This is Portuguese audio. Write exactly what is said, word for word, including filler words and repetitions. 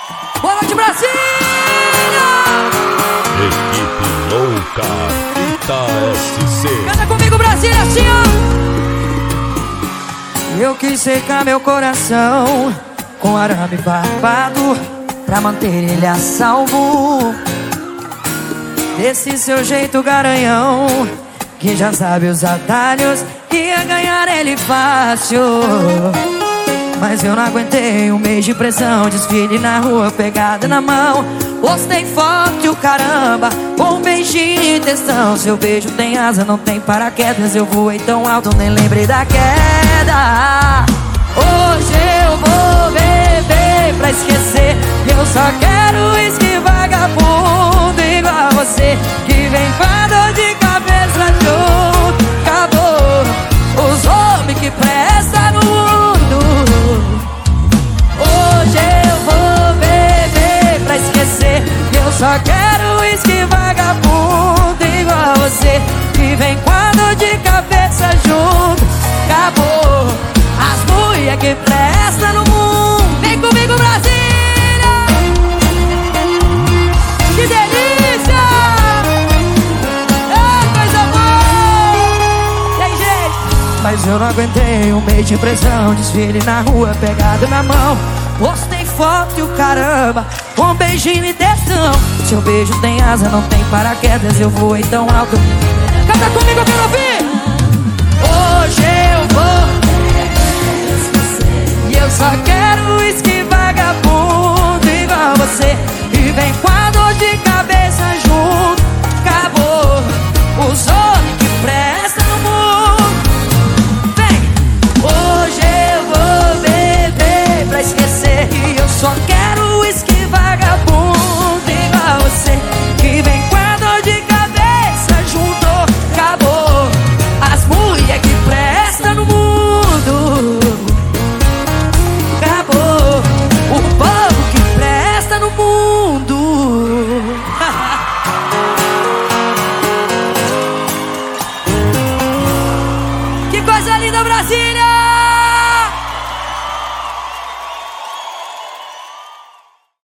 Boa noite, Brasília! Equipe Louca Fita S C. Canta comigo, Brasília, assim, ó. Eu quis secar meu coração com arame barbado pra manter ele a salvo desse seu jeito garanhão, que já sabe os atalhos, ia ganhar ele fácil. Mas eu não aguentei um mês de pressão, desfile na rua, pegada na mão. Postei forte o caramba, com um beijinho e testão. Seu beijo tem asa, não tem paraquedas. Eu voei tão alto, nem lembrei da queda. Hoje eu vou beber pra esquecer. Eu só quero uísque vagabundo igual a você, que vem com a dor de cabeça junto. Acabou os homens que prestam no mundo. Hoje eu vou beber pra esquecer. Eu só quero uísque vagabundo igual a você, que vem com a dor de cabeça junto. Acabou as mulher que prestam no mundo. Vem comigo, Brasília! Que delícia! É coisa boa! Tem jeito! Mas eu não aguentei um mês de pressão, desfile na rua, pegado na mão. Postei foto e o caramba, com um beijinho e testão. Seu beijo tem asa, não tem paraquedas. Eu voei tão alto. Canta comigo, eu quero ouvir! Hoje eu vou, e eu só quero uísque vagabundo igual você, e vem com a dor de cabeça junto. Acabou os homens que prestam no mundo. Vem! Hoje eu vou beber pra esquecer, e eu só quero uísque vagabundo igual a você, que vem com a dor de cabeça junto. Acabou as mulher que prestam no mundo. O povo que presta no mundo. Que coisa linda, Brasília!